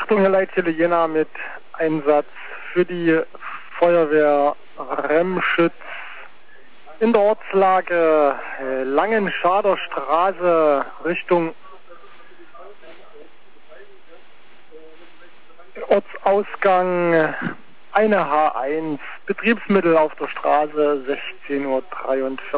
Achtung, Herr Leitziele Jena mit Einsatz für die Feuerwehr Remschütz in der Ortslage Langenschader Straße Richtung Ortsausgang eine H1, Betriebsmittel auf der Straße 16:43 Uhr.